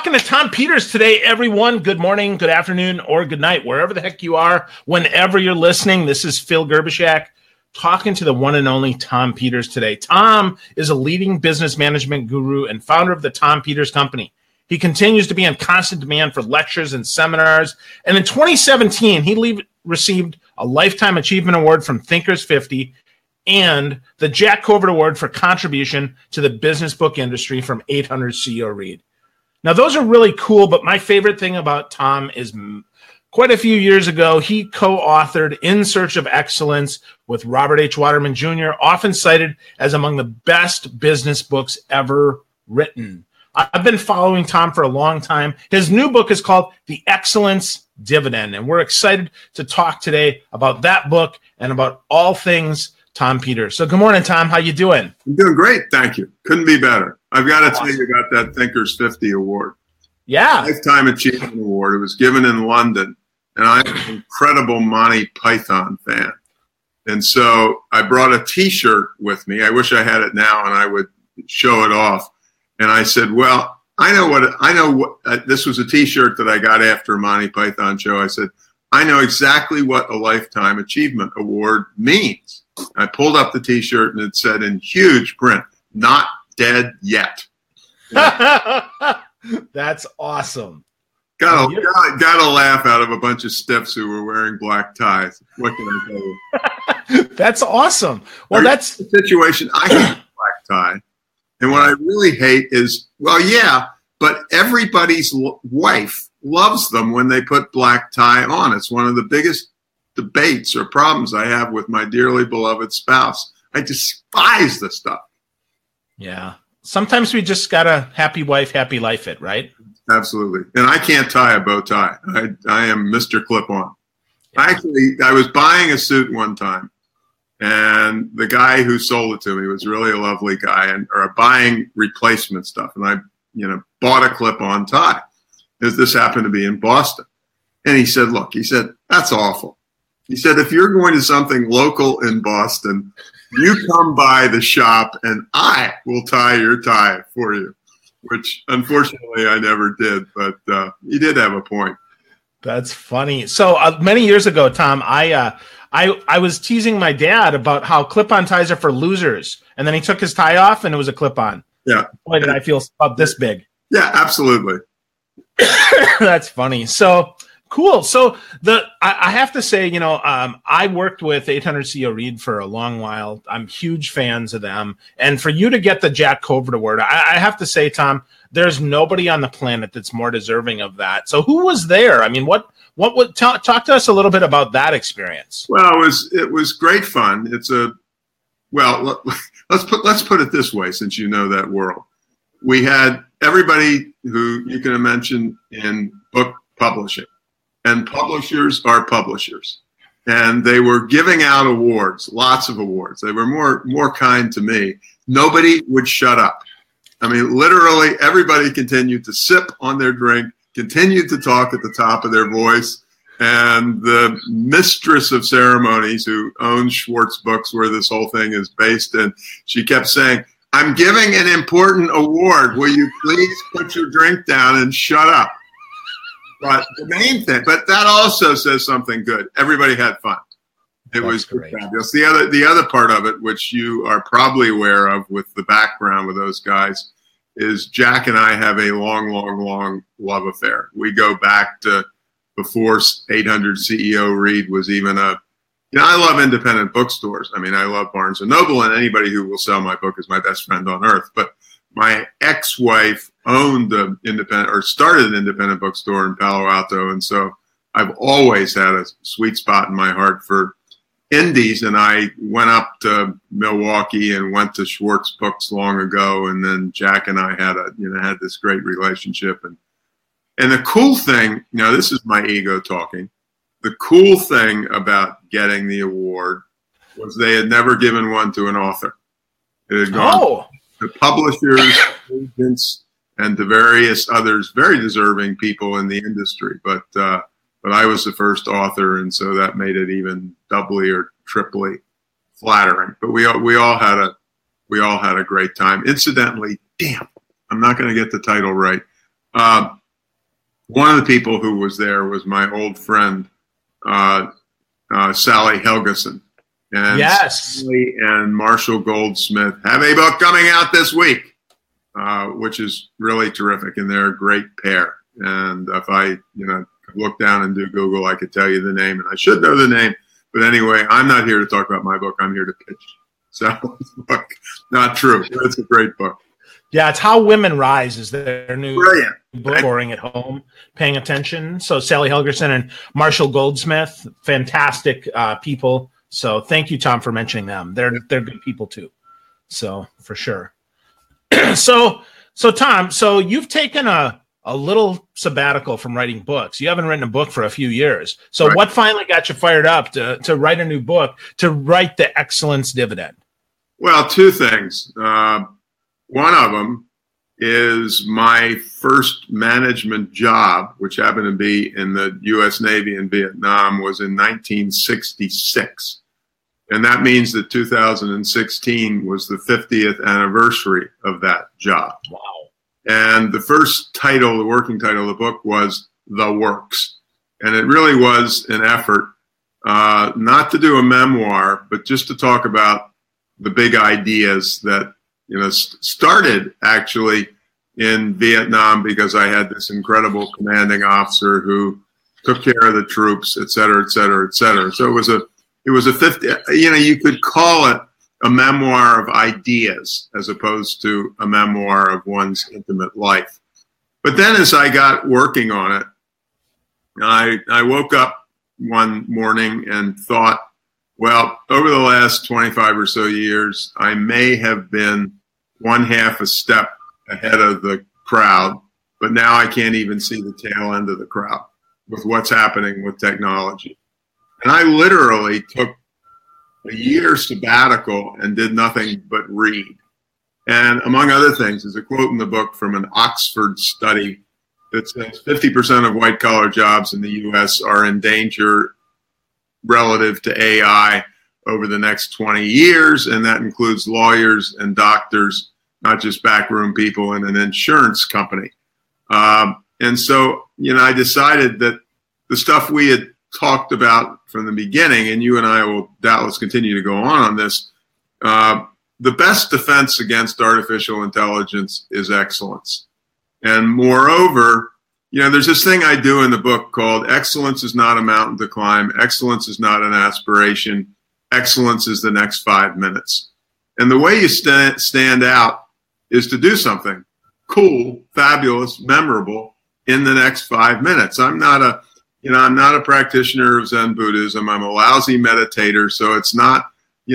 talking to Tom Peters today, everyone. Good morning, good afternoon, or good night, wherever the heck you are, whenever you're listening. This is Phil Gerbishak talking to the one and only Tom Peters today. Tom is a leading business management guru and founder of the Tom Peters Company. He continues to be in constant demand for lectures and seminars. And in 2017, he received a Lifetime Achievement Award from Thinkers 50 and the Jack Covert Award for contribution to the business book industry from 800 CEO Read. Now, those are really cool, but my favorite thing about Tom is quite a few years ago, he co-authored In Search of Excellence with Robert H. Waterman Jr., often cited as among the best business books ever written. I've been following Tom for a long time. His new book is called The Excellence Dividend, and we're excited to talk today about that book and about all things Tom Peters. So good morning, Tom. How you doing? I'm doing great. Thank you. Couldn't be better. I've got to tell you about that Thinkers 50 award. Yeah. Lifetime Achievement Award. It was given in London, and I'm an incredible Monty Python fan. And so I brought a T-shirt with me. I wish I had it now and I would show it off. And I said, well, I know what this was a T-shirt that I got after a Monty Python show. I said, I know exactly what a Lifetime Achievement Award means. I pulled up the T-shirt and it said in huge print, "Not dead yet." That's awesome. Got a laugh out of a bunch of stiffs who were wearing black ties. What can I tell you? That's awesome. Well, that's the situation. I hate black tie. And what I really hate is, well, yeah, but everybody's wife loves them when they put black tie on. It's one of the biggest debates or problems I have with my dearly beloved spouse. I despise the stuff. Yeah. Sometimes we just got to happy wife, happy life it, right? Absolutely. And I can't tie a bow tie. I am Mr. Clip-On. Yeah. I was buying a suit one time, and the guy who sold it to me was really a lovely guy, or buying replacement stuff. And I, bought a clip-on tie. This happened to be in Boston. And he said, look, that's awful. He said, if you're going to something local in Boston, you come by the shop and I will tie your tie for you, which unfortunately I never did, but he did have a point. That's funny. So many years ago, Tom, I was teasing my dad about how clip-on ties are for losers. And then he took his tie off and it was a clip-on. Yeah. Boy, did I feel about this big. Yeah, absolutely. That's funny. So cool. So I have to say, I worked with 800 CEO Read for a long while. I'm huge fans of them. And for you to get the Jack Covert Award, I have to say, Tom, there's nobody on the planet that's more deserving of that. So who was there? I mean, what would talk to us a little bit about that experience? Well, it was great fun. Let's put it this way, since you know that world. We had everybody who you can mention in book publishing. And publishers are publishers. And they were giving out awards, lots of awards. They were more kind to me. Nobody would shut up. I mean, literally everybody continued to sip on their drink, continued to talk at the top of their voice. And the mistress of ceremonies who owns Schwartz Books, where this whole thing is based in, she kept saying, I'm giving an important award. Will you please put your drink down and shut up? But the main thing, but that also says something good. Everybody had fun. It was fabulous. The other part of it, which you are probably aware of with the background with those guys, is Jack and I have a long, long, long love affair. We go back to before 800 CEO Read was even I love independent bookstores. I mean, I love Barnes & Noble, and anybody who will sell my book is my best friend on earth. But my ex-wife owned started an independent bookstore in Palo Alto. And so I've always had a sweet spot in my heart for indies. And I went up to Milwaukee and went to Schwartz Books long ago. And then Jack and I had this great relationship. And the cool thing, this is my ego talking. The cool thing about getting the award was they had never given one to an author. It had gone to publishers, agents, and to various others, very deserving people in the industry. But I was the first author, and so that made it even doubly or triply flattering. But we all had a great time. Incidentally, damn, I'm not going to get the title right. One of the people who was there was my old friend, Sally Helgeson. And Yes. Sally and Marshall Goldsmith have a book coming out this week, which is really terrific, and they're a great pair. And if I, look down and do Google, I could tell you the name, and I should know the name. But anyway, I'm not here to talk about my book. I'm here to pitch Sally's book. Not true. It's a great book. Yeah, it's How Women Rise is their new Brilliant. book, boring at home, paying attention. So Sally Helgerson and Marshall Goldsmith, fantastic people. So thank you, Tom, for mentioning them. They're good people too. So for sure. So Tom, so you've taken a little sabbatical from writing books. You haven't written a book for a few years. So What finally got you fired up to write a new book, to write The Excellence Dividend? Well, two things. One of them is my first management job, which happened to be in the U.S. Navy in Vietnam, was in 1966. And that means that 2016 was the 50th anniversary of that job. Wow. And the first title, the working title of the book, was The Works. And it really was an effort not to do a memoir, but just to talk about the big ideas that started actually in Vietnam, because I had this incredible commanding officer who took care of the troops, et cetera, et cetera, et cetera. So it was a 50, you could call it a memoir of ideas as opposed to a memoir of one's intimate life. But then as I got working on it, I woke up one morning and thought, well, over the last 25 or so years, I may have been one half a step ahead of the crowd, but now I can't even see the tail end of the crowd with what's happening with technology. And I literally took a year sabbatical and did nothing but read. And among other things, there's a quote in the book from an Oxford study that says 50% of white-collar jobs in the U.S. are in danger relative to AI over the next 20 years, and that includes lawyers and doctors, not just backroom people in an insurance company. And so, I decided that the stuff we had talked about from the beginning, and you and I will doubtless continue to go on this, the best defense against artificial intelligence is excellence. And moreover, there's this thing I do in the book called excellence is not a mountain to climb. Excellence is not an aspiration. Excellence is the next 5 minutes. And the way you stand out is to do something cool, fabulous, memorable in the next 5 minutes. I'm not a practitioner of Zen Buddhism. I'm a lousy meditator. So it's not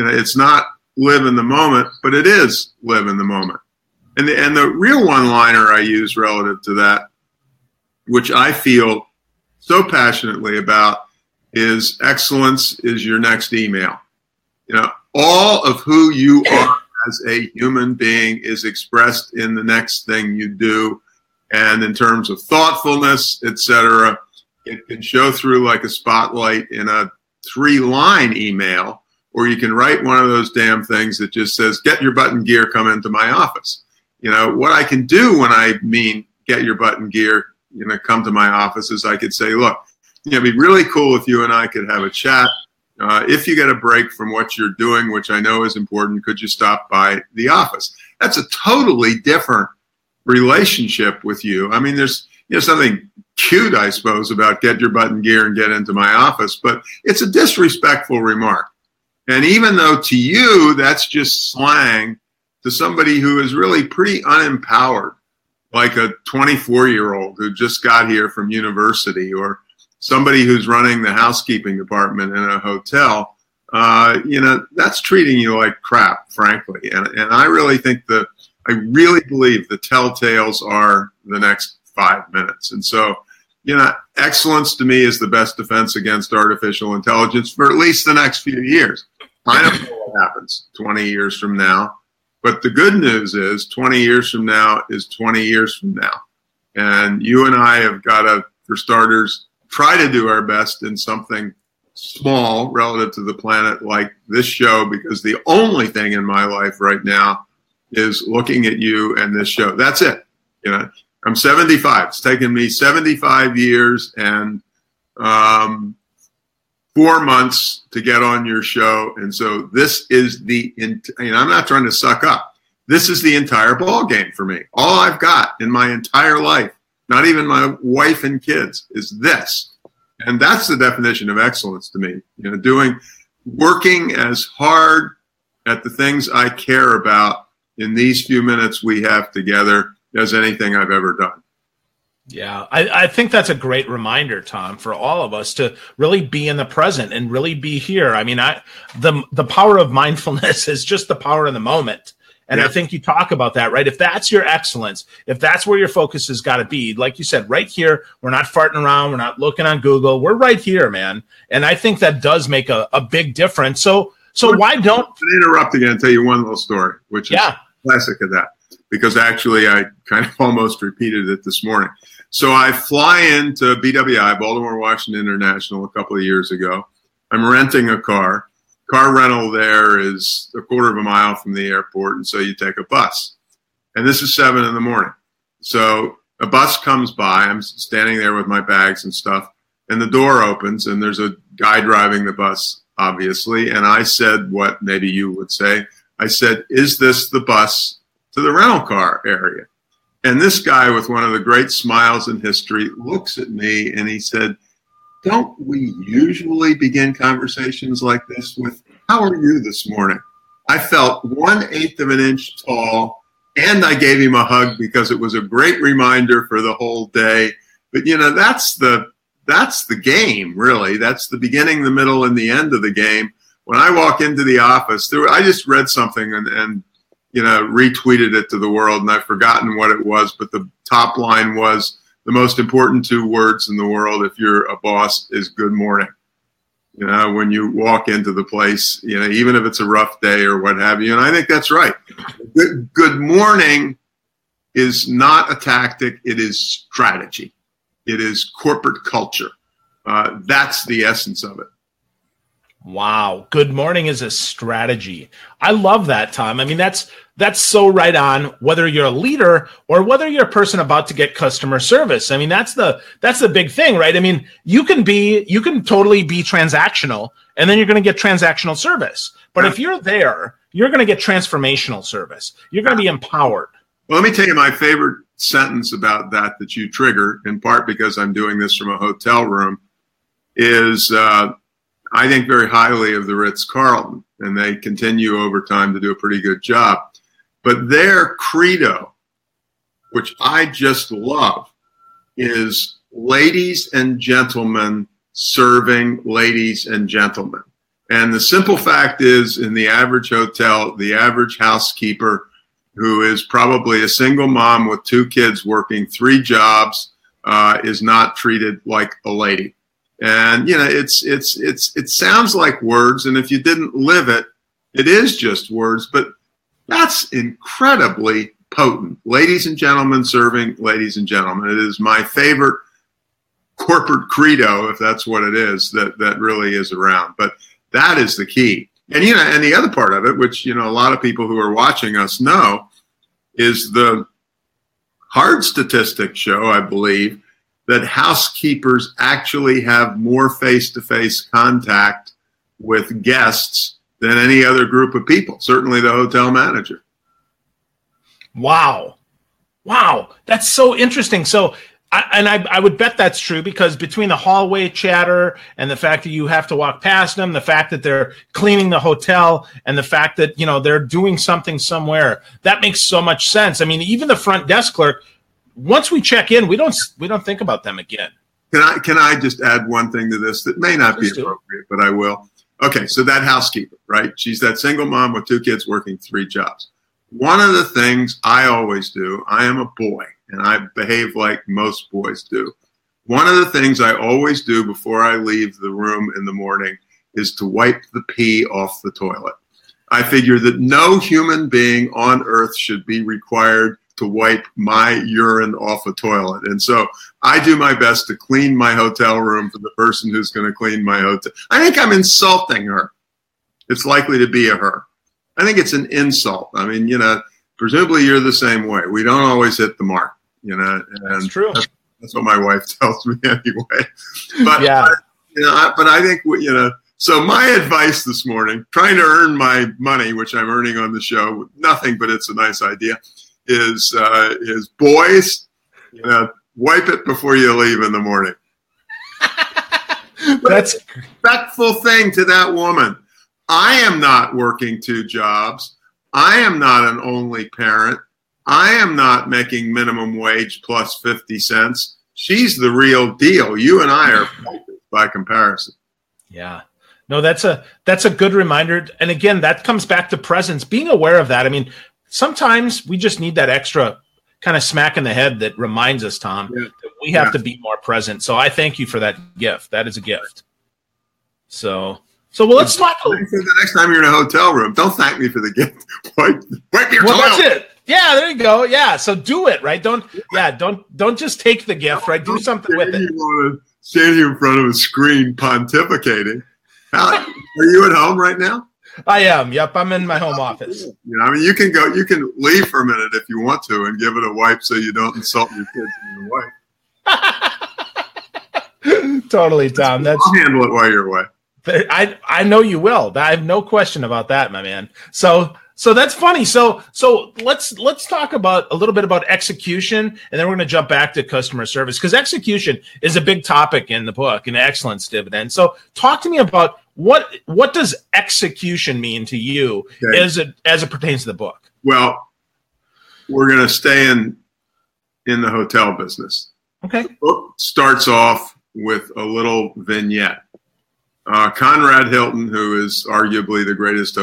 live in the moment, but it is live in the moment. And the real one-liner I use relative to that, which I feel so passionately about, is excellence is your next email. All of who you are as a human being is expressed in the next thing you do. And in terms of thoughtfulness, etc., it can show through like a spotlight in a 3-line email, or you can write one of those damn things that just says, get your butt in gear, come into my office. What I can do when I mean get your butt in gear, come to my office, is I could say, look, it'd be really cool if you and I could have a chat. If you get a break from what you're doing, which I know is important, could you stop by the office? That's a totally different relationship with you. I mean, there's something cute, I suppose, about get your butt in gear and get into my office, but it's a disrespectful remark. And even though to you that's just slang, to somebody who is really pretty unempowered, like a 24-year-old who just got here from university, or somebody who's running the housekeeping department in a hotel, that's treating you like crap, frankly. And I really believe the telltales are the next 5 minutes. And so, excellence to me is the best defense against artificial intelligence for at least the next few years. I don't know what happens 20 years from now, but the good news is 20 years from now is 20 years from now. And you and I have got to, for starters, try to do our best in something small relative to the planet like this show, because the only thing in my life right now is looking at you and this show. That's it. I'm 75. It's taken me 75 years and 4 months to get on your show. And so this is I'm not trying to suck up. This is the entire ball game for me. All I've got in my entire life, not even my wife and kids, is this. And that's the definition of excellence to me. Working as hard at the things I care about in these few minutes we have together as anything I've ever done. Yeah, I think that's a great reminder, Tom, for all of us to really be in the present and really be here. I mean, the power of mindfulness is just the power in the moment. And I think you talk about that, right? If that's your excellence, if that's where your focus has got to be, like you said, right here, we're not farting around, we're not looking on Google, we're right here, man. And I think that does make a big difference. So why don't I interrupt again and tell you one little story, which is classic of that, because actually I kind of almost repeated it this morning. So I fly into BWI, Baltimore Washington International, a couple of years ago. I'm renting a car. Car rental there is a quarter of a mile from the airport, and so you take a bus. And this is 7 a.m. So a bus comes by. I'm standing there with my bags and stuff, and the door opens, and there's a guy driving the bus, obviously. And I said what maybe you would say. I said, "Is this the bus to the rental car area?" And this guy, with one of the great smiles in history, looks at me and he said, "Don't we usually begin conversations like this with, 'How are you this morning?'" I felt 1/8 of an inch tall, and I gave him a hug because it was a great reminder for the whole day. But that's the game, really. That's the beginning, the middle, and the end of the game. When I walk into the office, I just read something and retweeted it to the world, and I've forgotten what it was, but the top line was, the most important 2 words in the world, if you're a boss, is good morning. When you walk into the place, even if it's a rough day or what have you. And I think that's right. Good morning is not a tactic. It is strategy. It is corporate culture. That's the essence of it. Wow. Good morning is a strategy. I love that, Tom. I mean, that's so right on, whether you're a leader or whether you're a person about to get customer service. I mean, that's the big thing, right? I mean, you can totally be transactional, and then you're going to get transactional service. But if you're there, you're going to get transformational service. You're going to be empowered. Well, let me tell you my favorite sentence about that you trigger, in part because I'm doing this from a hotel room, is I think very highly of the Ritz-Carlton, and they continue over time to do a pretty good job. But their credo, which I just love, is ladies and gentlemen serving ladies and gentlemen. And the simple fact is, in the average hotel, the average housekeeper, who is probably a single mom with 2 kids working 3 jobs, is not treated like a lady. And it sounds like words, and if you didn't live it, it is just words. But that's incredibly potent. Ladies and gentlemen serving ladies and gentlemen. It is my favorite corporate credo, if that's what it is, that really is around. But that is the key. And and the other part of it, which a lot of people who are watching us know, is the hard statistics show, I believe, that housekeepers actually have more face-to-face contact with guests than any other group of people, certainly the hotel manager. Wow. That's so interesting. So, I would bet that's true, because between the hallway chatter and the fact that you have to walk past them, the fact that they're cleaning the hotel, and the fact that, they're doing something somewhere, that makes so much sense. I mean, even the front desk clerk, once we check in, we don't think about them again. Can I just add one thing to this that may not be appropriate, but I will? Okay, so that housekeeper, right? She's that single mom with 2 kids working 3 jobs. One of the things I always do, I am a boy, and I behave like most boys do. One of the things I always do before I leave the room in the morning is to wipe the pee off the toilet. I figure that no human being on earth should be required to wipe my urine off a toilet. And so I do my best to clean my hotel room for the person who's going to clean my hotel. I think I'm insulting her. It's likely to be a her. I think it's an insult. I mean, presumably you're the same way. We don't always hit the mark. And that's true. That's what my wife tells me anyway. But yeah, but I think So my advice this morning, trying to earn my money, which I'm earning on the show, nothing, but it's a nice idea, is boys, wipe it before you leave in the morning. That's a respectful thing to that woman. I am not working 2 jobs. I am not an only parent. I am not making minimum wage plus 50 cents. She's the real deal. You and I are by comparison. Yeah. No, that's a good reminder. And again, that comes back to presence, being aware of that. I mean, sometimes we just need that extra kind of smack in the head that reminds us, Tom, that we have to be more present. So I thank you for that gift. That is a gift. So let's talk. The next time you're in a hotel room, don't thank me for the gift. Wipe your toilet. That's it. Yeah, there you go. Yeah, so do it, right? Don't just take the gift, right? Do something with it. You want to stand here in front of a screen pontificating. Are you at home right now? I am. Yep, I'm in my home office. I mean, you can leave for a minute if you want to and give it a wipe so you don't insult your kids and your wife. Totally, Tom. I'll handle it while you're away. I know you will. I have no question about that, my man. So that's funny. So let's talk about a little bit about execution, and then we're going to jump back to customer service, because execution is a big topic in the book, an excellence dividend. So talk to me about what does execution mean to you as it pertains to the book? Well, we're going to stay in the hotel business. Okay. The book starts off with a little vignette. Conrad Hilton, who is arguably the greatest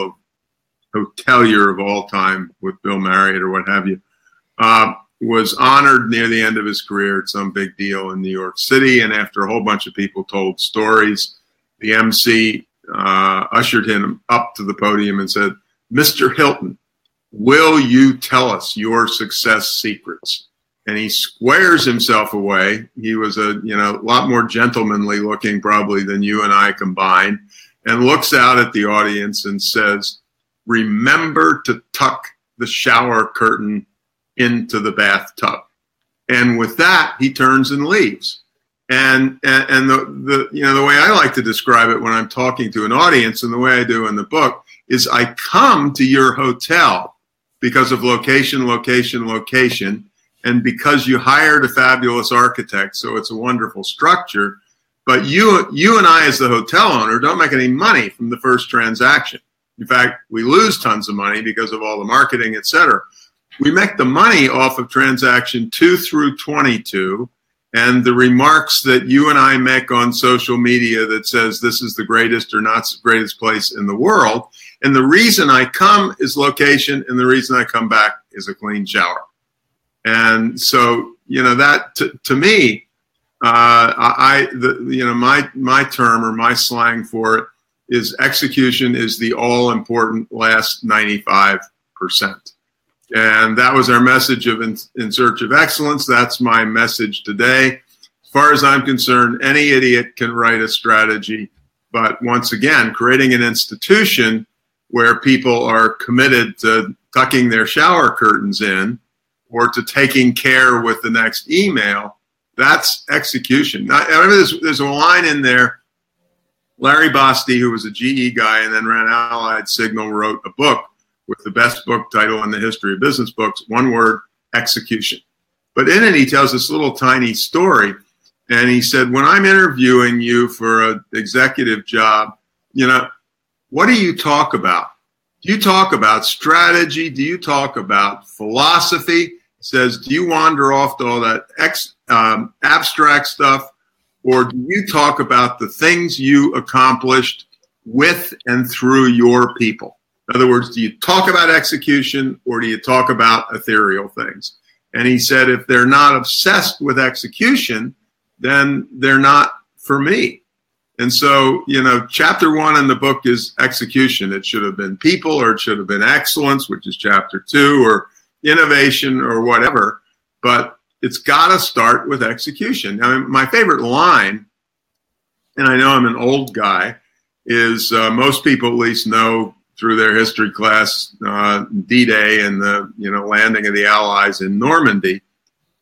hotelier of all time with Bill Marriott or what have you, was honored near the end of his career at some big deal in New York City. And after a whole bunch of people told stories, the MC ushered him up to the podium and said, "Mr. Hilton, will you tell us your success secrets?" And he squares himself away. He was a lot more gentlemanly looking probably than you and I combined, and looks out at the audience and says, "Remember to tuck the shower curtain into the bathtub." And with that, he turns and leaves. And the way I like to describe it when I'm talking to an audience, and the way I do in the book, is I come to your hotel because of location, location, location, and because you hired a fabulous architect, so it's a wonderful structure. But you and I, as the hotel owner, don't make any money from the first transaction. In fact, we lose tons of money because of all the marketing, et cetera. We make the money off of transaction 2 through 22 and the remarks that you and I make on social media that says this is the greatest or not the greatest place in the world. And the reason I come is location, and the reason I come back is a clean shower. And so, that to me, my term or my slang for it is execution is the all important last 95%. And that was our message of in search of excellence. That's my message today. As far as I'm concerned, any idiot can write a strategy. But once again, creating an institution where people are committed to tucking their shower curtains in or to taking care with the next email, that's execution. Now, I remember there's a line in there. Larry Basti, who was a GE guy and then ran Allied Signal, wrote a book with the best book title in the history of business books, one word, execution. But in it, he tells this little tiny story. And he said, when I'm interviewing you for an executive job, what do you talk about? Do you talk about strategy? Do you talk about philosophy? He says, do you wander off to all that abstract stuff? Or do you talk about the things you accomplished with and through your people? In other words, do you talk about execution or do you talk about ethereal things? And he said, if they're not obsessed with execution, then they're not for me. And so, chapter 1 in the book is execution. It should have been people, or it should have been excellence, which is chapter 2, or innovation, or whatever. But it's got to start with execution. I mean, my favorite line, and I know I'm an old guy, is most people at least know through their history class, D-Day and the landing of the Allies in Normandy.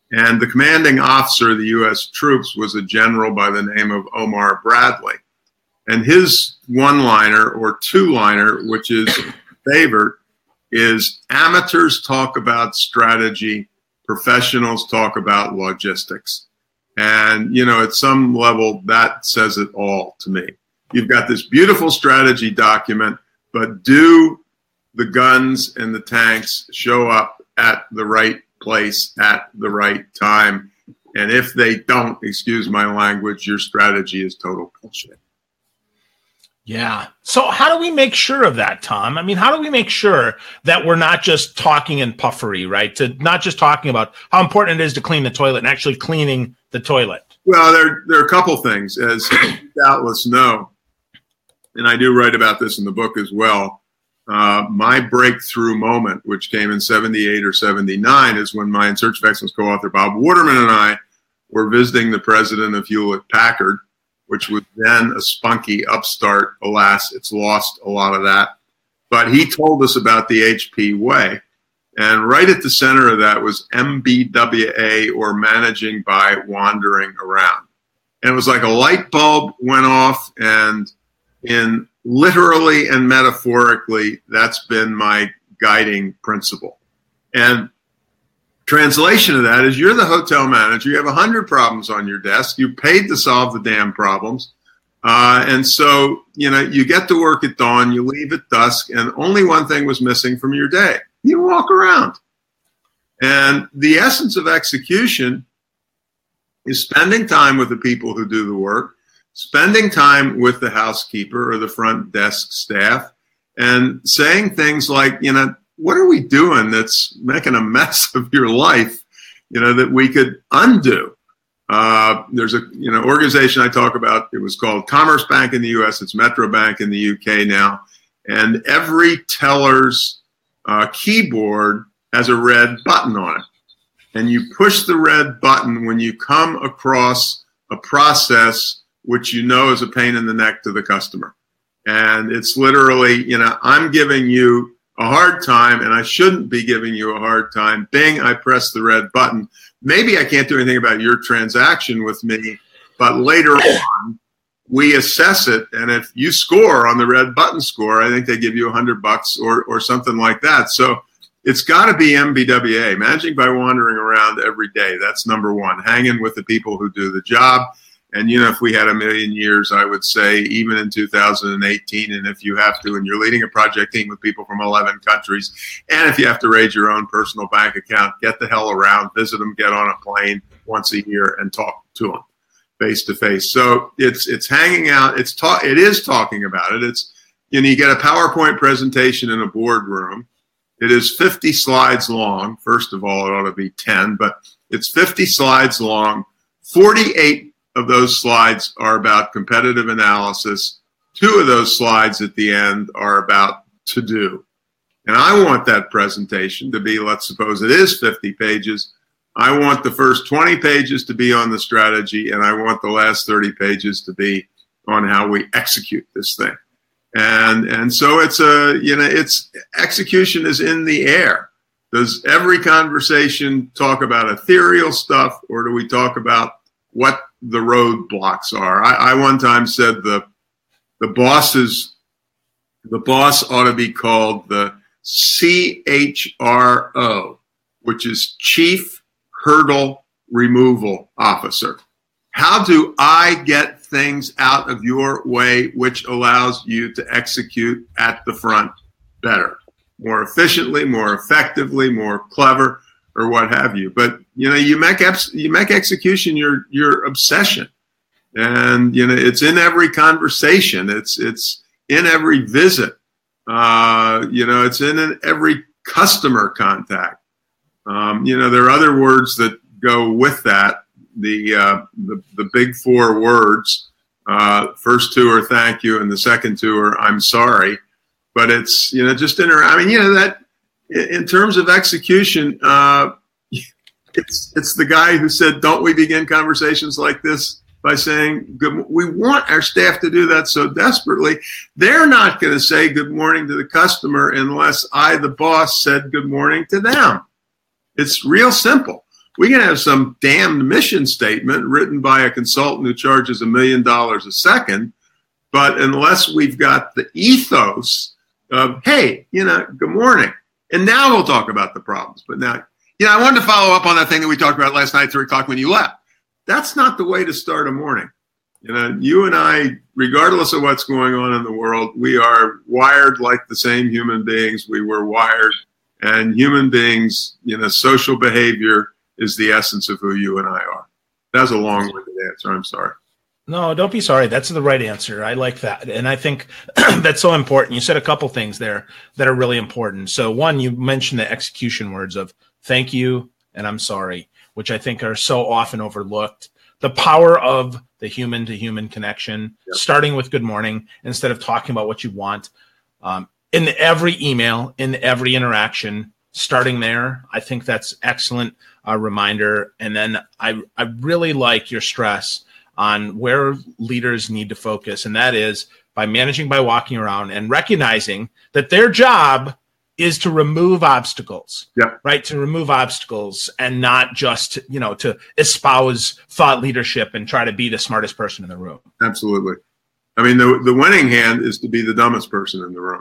And the commanding officer of the U.S. troops was a general by the name of Omar Bradley. And his one-liner or two-liner, which is favorite, is amateurs talk about strategy, professionals talk about logistics. And, you know, at some level, that says it all to me. You've got this beautiful strategy document, but do the guns and the tanks show up at the right place at the right time? And if they don't, excuse my language, your strategy is total bullshit. Yeah. So how do we make sure of that, Tom? I mean, how do we make sure that we're not just talking in puffery, right? To not just talking about how important it is to clean the toilet and actually cleaning the toilet. Well, there are a couple things, as you doubtless know, and I do write about this in the book as well. My breakthrough moment, which came in 78 or 79, is when my In Search of Excellence co-author Bob Waterman and I were visiting the president of Hewlett-Packard, which was then a spunky upstart. Alas, it's lost a lot of that. But he told us about the HP way. And right at the center of that was MBWA, or managing by wandering around. And it was like a light bulb went off, and in literally and metaphorically, that's been my guiding principle. And translation of that is, you're the hotel manager. You have 100 problems on your desk. You paid to solve the damn problems. And so, you know, you get to work at dawn, you leave at dusk, and only one thing was missing from your day. You walk around. And the essence of execution is spending time with the people who do the work, spending time with the housekeeper or the front desk staff, and saying things like, you know, what are we doing that's making a mess of your life, you know, that we could undo? There's a, you know, organization I talk about. It was called Commerce Bank in the U.S. It's Metro Bank in the UK now. And every teller's keyboard has a red button on it. And you push the red button when you come across a process which you know is a pain in the neck to the customer. And it's literally, you know, I'm giving you a hard time, and I shouldn't be giving you a hard time. Bing, I press the red button. Maybe I can't do anything about your transaction with me, but later on, we assess it. And if you score on the red button score, I think they give you $100 or something like that. So it's got to be MBWA, managing by wandering around every day. That's number one, hanging with the people who do the job. And, you know, if we had a million years, I would say even in 2018, and if you have to, and you're leading a project team with people from 11 countries, and if you have to raise your own personal bank account, get the hell around, visit them, get on a plane once a year and talk to them face to face. So it's hanging out. It is talking about it. It's, you know, you get a PowerPoint presentation in a boardroom. It is 50 slides long. First of all, it ought to be 10, but it's 50 slides long. 48 of those slides are about competitive analysis. 2 of those slides at the end are about to do. And I want that presentation to be, let's suppose it is 50 pages. I want the first 20 pages to be on the strategy, and I want the last 30 pages to be on how we execute this thing. And so it's it's execution is in the air. Does every conversation talk about ethereal stuff, or do we talk about what the roadblocks are? I one time said the boss ought to be called the CHRO, which is Chief Hurdle Removal Officer. How do I get things out of your way which allows you to execute at the front better, more efficiently, more effectively, more clever, or what have you? But, you know, you make execution your obsession. And, you know, it's in every conversation. It's in every visit. You know, it's in every customer contact. You know, there are other words that go with that. The big 4 words. First 2 are thank you, and the second 2 are I'm sorry. But it's, you know, just I mean, you know, that in terms of execution, it's the guy who said, "Don't we begin conversations like this by saying good?" We want our staff to do that so desperately. They're not going to say good morning to the customer unless I, the boss, said good morning to them. It's real simple. We can have some damned mission statement written by a consultant who charges $1 million a second, but unless we've got the ethos of, hey, good morning, and now we'll talk about the problems. But now, I wanted to follow up on that thing that we talked about last night, 3 o'clock when you left. That's not the way to start a morning. You and I, regardless of what's going on in the world, we are wired like the same human beings we were wired. And human beings, social behavior is the essence of who you and I are. That was a long-winded answer. I'm sorry. No, don't be sorry. That's the right answer. I like that. And I think that's so important. You said a couple things there that are really important. So one, you mentioned the execution words of thank you and I'm sorry, which I think are so often overlooked. The power of the human-to-human connection, starting with good morning instead of talking about what you want. In every email, in every interaction, starting there, I think that's excellent reminder. And then I really like your stress on where leaders need to focus, and that is by managing by walking around and recognizing that their job is to remove obstacles, right? To remove obstacles and not just, to espouse thought leadership and try to be the smartest person in the room. Absolutely. I mean, the winning hand is to be the dumbest person in the room.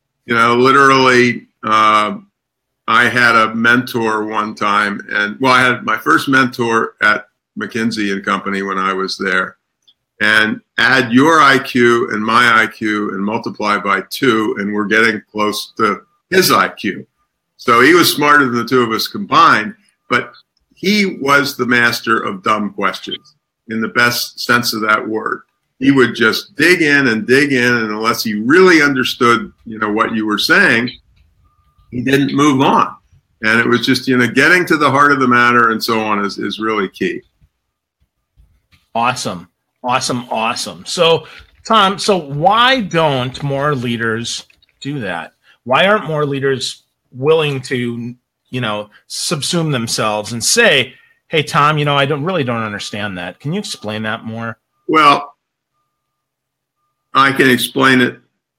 Literally, I had a mentor one time, I had my first mentor at McKinsey and Company when I was there, and add your IQ and my IQ and multiply by 2, and we're getting close to his IQ. So he was smarter than the two of us combined, but he was the master of dumb questions in the best sense of that word. He would just dig in, and unless he really understood, what you were saying, he didn't move on. And it was just, getting to the heart of the matter and so on is really key. Awesome. So, Tom, why don't more leaders do that? Why aren't more leaders willing to, subsume themselves and say, hey, Tom, I don't understand that. Can you explain that more? Well, I can explain it,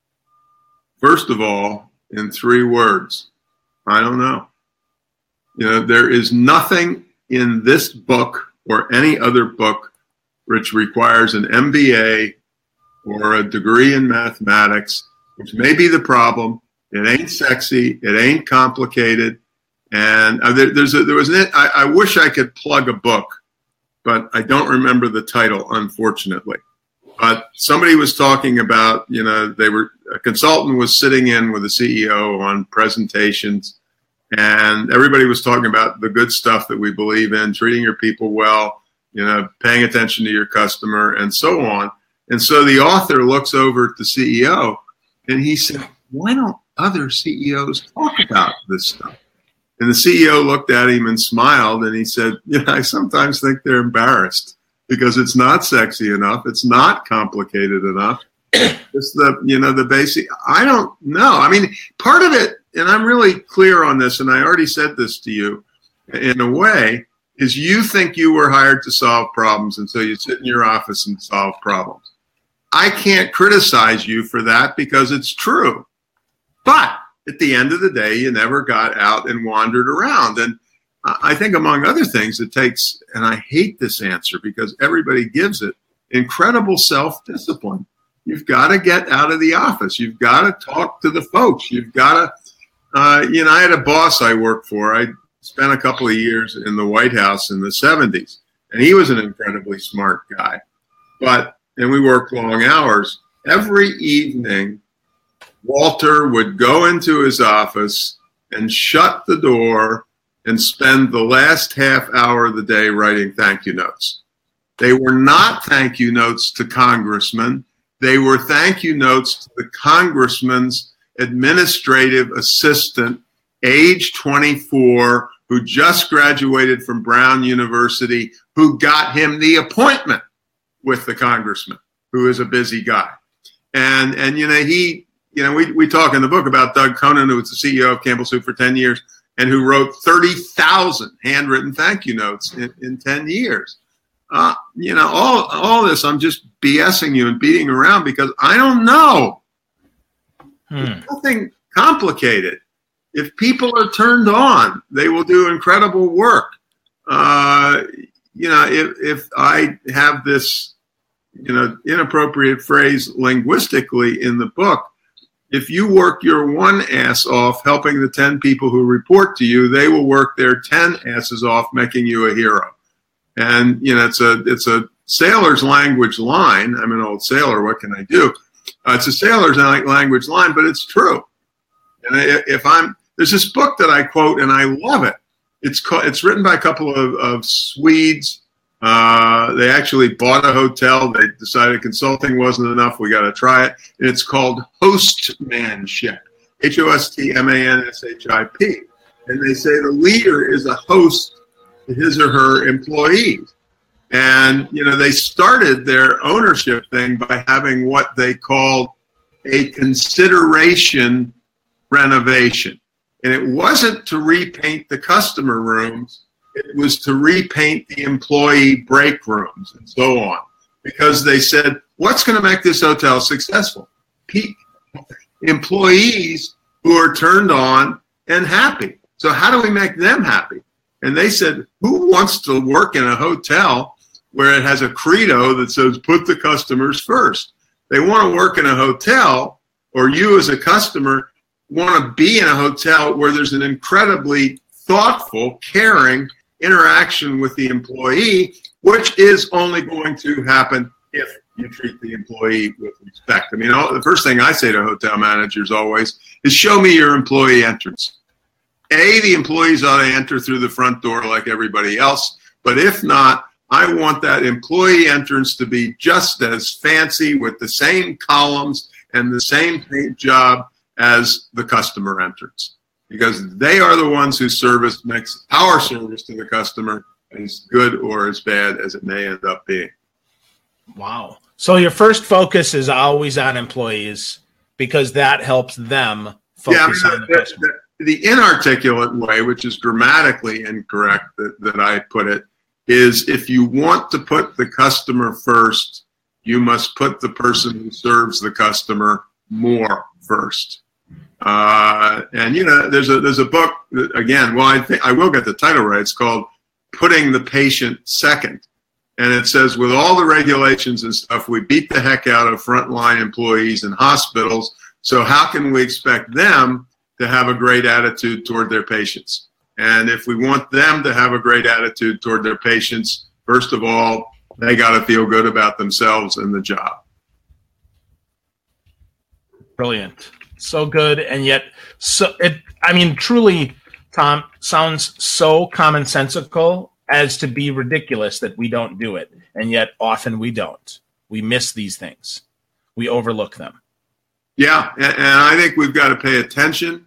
first of all, in 3 words. I don't know. There is nothing in this book or any other book which requires an MBA or a degree in mathematics, which may be the problem. It ain't sexy. It ain't complicated. And I wish I could plug a book, but I don't remember the title, unfortunately. But somebody was talking about, a consultant was sitting in with the CEO on presentations, and everybody was talking about the good stuff that we believe in, treating your people well, paying attention to your customer, and so on. And so the author looks over at the CEO, and he said, why don't other CEOs talk about this stuff? And the CEO looked at him and smiled, and he said, I sometimes think they're embarrassed because it's not sexy enough. It's not complicated enough. It's the basic. I don't know. I mean, part of it, and I'm really clear on this, and I already said this to you in a way, is you think you were hired to solve problems, and so you sit in your office and solve problems. I can't criticize you for that because it's true. But at the end of the day, you never got out and wandered around. And I think among other things, it takes, and I hate this answer because everybody gives it, incredible self-discipline. You've got to get out of the office. You've got to talk to the folks. You've got to, I had a boss I worked for. I spent a couple of years in the White House in the 70s, and he was an incredibly smart guy. And we worked long hours. Every evening, Walter would go into his office and shut the door and spend the last half hour of the day writing thank you notes. They were not thank you notes to congressmen. They were thank you notes to the congressman's administrative assistant, age 24, who just graduated from Brown University, who got him the appointment with the congressman, who is a busy guy. And we talk in the book about Doug Conan, who was the CEO of Campbell Soup for 10 years, and who wrote 30,000 handwritten thank you notes in 10 years. All this, I'm just BSing you and beating around because I don't know. It's nothing complicated. If people are turned on, they will do incredible work. if I have this, inappropriate phrase linguistically in the book, if you work your one ass off helping the 10 people who report to you, they will work their 10 asses off making you a hero. And, it's a sailor's language line. I'm an old sailor. What can I do? It's a sailor's language line, but it's true. And there's this book that I quote and I love it. It's written by a couple of Swedes. They actually bought a hotel. They decided consulting wasn't enough. We got to try it. And it's called Hostmanship, Hostmanship. And they say the leader is a host to his or her employees. And, they started their ownership thing by having what they called a consideration renovation. And it wasn't to repaint the customer rooms. It was to repaint the employee break rooms and so on. Because they said, what's going to make this hotel successful? Employees who are turned on and happy. So how do we make them happy? And they said, who wants to work in a hotel where it has a credo that says, put the customers first? They want to work in a hotel, or you as a customer want to be in a hotel where there's an incredibly thoughtful, caring interaction with the employee, which is only going to happen if you treat the employee with respect. I mean, the first thing I say to hotel managers always is show me your employee entrance. The employees ought to enter through the front door like everybody else, but if not, I want that employee entrance to be just as fancy with the same columns and the same paint job as the customer entrance, because they are the ones whose service makes our service to the customer as good or as bad as it may end up being. Wow. So your first focus is always on employees because that helps them focus on the customer. The inarticulate way, which is grammatically incorrect that I put it, is if you want to put the customer first, you must put the person who serves the customer more first. And there's a book that, again, well, I think I will get the title right. It's called Putting the Patient Second. And it says, with all the regulations and stuff, we beat the heck out of frontline employees in hospitals. So how can we expect them to have a great attitude toward their patients? And if we want them to have a great attitude toward their patients, first of all, they got to feel good about themselves and the job. Brilliant. So good. And yet, truly, Tom, sounds so commonsensical as to be ridiculous that we don't do it. And yet often we don't. We miss these things. We overlook them. Yeah. And I think we've got to pay attention.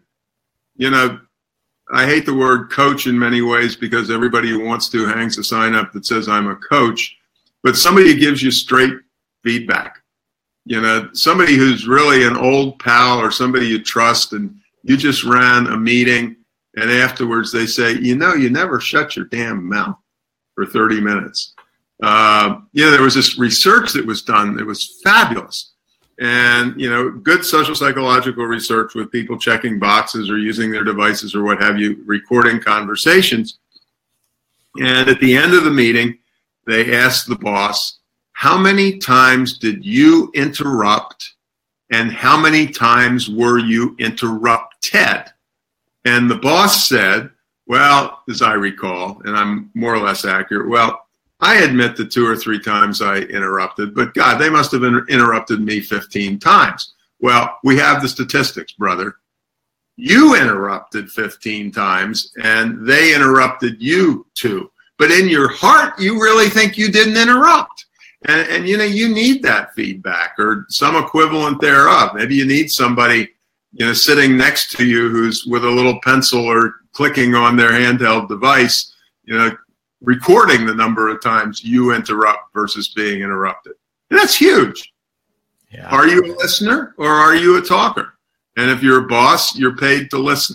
I hate the word coach in many ways because everybody who wants to hangs a sign up that says I'm a coach, but somebody who gives you straight feedback. Somebody who's really an old pal or somebody you trust, and you just ran a meeting and afterwards they say, you never shut your damn mouth for 30 minutes. There was this research that was done that was fabulous. And, good social psychological research with people checking boxes or using their devices or what have you, recording conversations. And at the end of the meeting, they asked the boss, how many times did you interrupt and how many times were you interrupted? And the boss said, well, as I recall, and I'm more or less accurate, well, I admit that 2 or 3 times I interrupted, but God, they must have interrupted me 15 times. Well, we have the statistics, brother. You interrupted 15 times and they interrupted you 2. But in your heart, you really think you didn't interrupt. And you need that feedback or some equivalent thereof. Maybe you need somebody, sitting next to you who's with a little pencil or clicking on their handheld device, recording the number of times you interrupt versus being interrupted. And that's huge. Yeah. Are you a listener or are you a talker? And if you're a boss, you're paid to listen.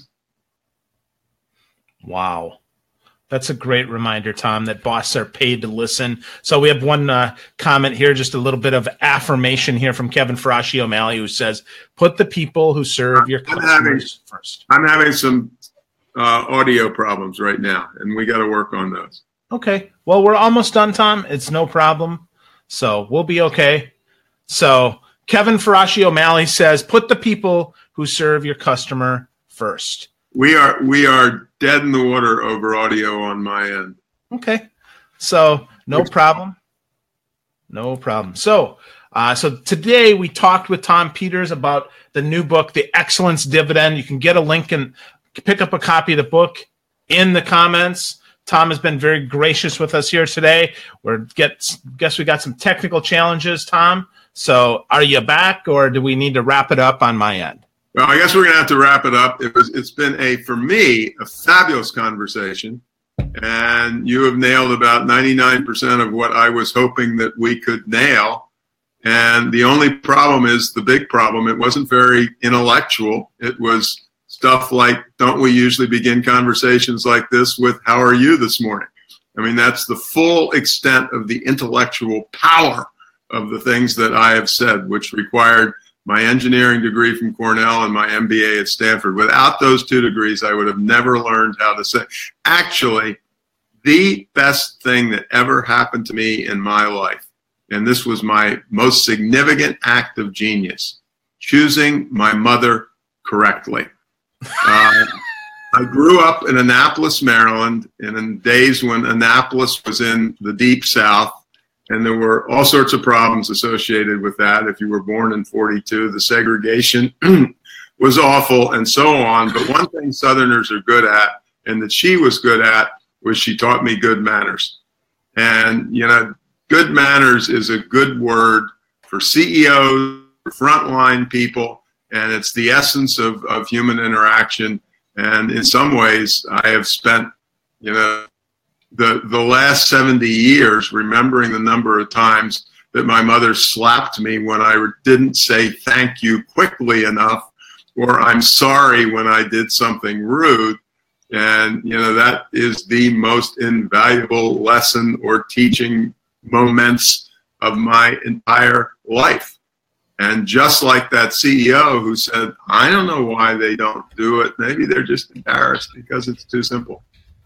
Wow. That's a great reminder, Tom, that bosses are paid to listen. So we have one comment here, just a little bit of affirmation here from Kevin Farashi O'Malley, who says, put the people who serve your customers first. I'm having some audio problems right now, and we got to work on those. Okay. Well, we're almost done, Tom. It's no problem. So we'll be okay. So Kevin Farashi O'Malley says, put the people who serve your customer first. We are dead in the water over audio on my end. Okay. So no problem. No problem. So today we talked with Tom Peters about the new book, The Excellence Dividend. You can get a link and pick up a copy of the book in the comments. Tom has been very gracious with us here today. Guess we got some technical challenges, Tom. So are you back, or do we need to wrap it up on my end? Well, I guess we're going to have to wrap it up. It's been for me, a fabulous conversation. And you have nailed about 99% of what I was hoping that we could nail. And the only problem is the big problem. It wasn't very intellectual. It was stuff like, don't we usually begin conversations like this with, how are you this morning? I mean, that's the full extent of the intellectual power of the things that I have said, which required my engineering degree from Cornell and my MBA at Stanford. Without those 2 degrees, I would have never learned how to say. Actually, the best thing that ever happened to me in my life, and this was my most significant act of genius, choosing my mother correctly. I grew up in Annapolis, Maryland, and in days when Annapolis was in the deep South, and there were all sorts of problems associated with that. If you were born in 42, the segregation was awful and so on. But one thing Southerners are good at, and that she was good at, was she taught me good manners. And, good manners is a good word for CEOs, for frontline people, and it's the essence of human interaction. And in some ways, I have spent, the last 70 years remembering the number of times that my mother slapped me when I didn't say thank you quickly enough, or I'm sorry when I did something rude. And, that is the most invaluable lesson or teaching moments of my entire life. And just like that CEO who said, I don't know why they don't do it. Maybe they're just embarrassed because it's too simple.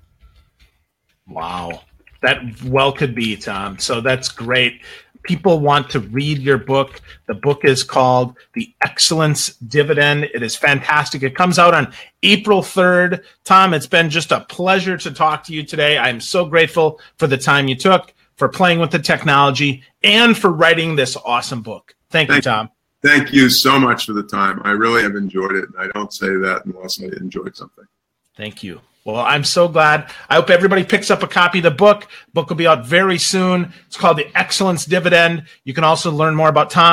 Wow. That well could be, Tom. So that's great. People want to read your book. The book is called The Excellence Dividend. It is fantastic. It comes out on April 3rd. Tom, it's been just a pleasure to talk to you today. I'm so grateful for the time you took, for playing with the technology, and for writing this awesome book. Thank you, Tom. Thank you so much for the time. I really have enjoyed it. And I don't say that unless I enjoyed something. Thank you. Well, I'm so glad. I hope everybody picks up a copy of the book. Book will be out very soon. It's called The Excellence Dividend. You can also learn more about Tom